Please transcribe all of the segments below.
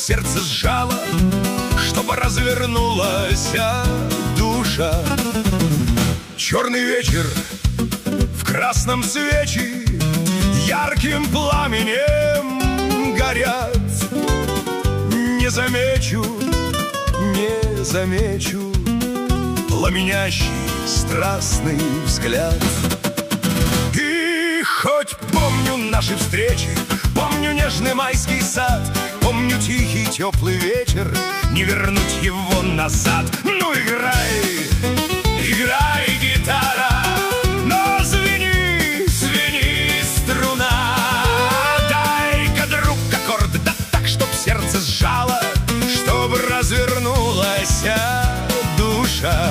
сердце сжало, чтобы развернулась душа. Черный вечер в красном свечи ярким пламенем горят. Не замечу, не замечу пламенящий страстный взгляд. И хоть помню наши встречи, помню нежный майский сад, помню тихий теплый вечер, не вернуть его назад. Ну играй, играй, гитара, но звени, звени, струна. Дай-ка, друг, аккорд, да так, чтоб сердце сжало, чтоб развернулась душа.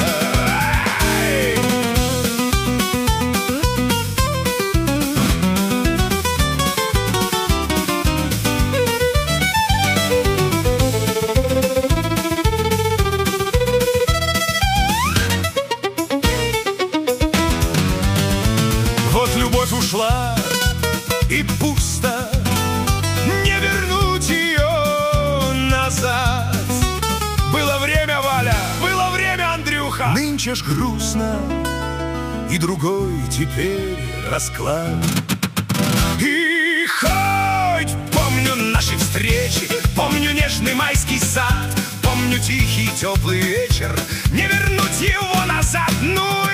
Вот любовь ушла, и пусто, не вернуть ее назад. Было время, Валя, было время, Андрюха. Нынче ж грустно, и другой теперь расклад. И хоть помню наши встречи, помню нежный майский сад, помню тихий теплый вечер, не вернуть его назад. Ну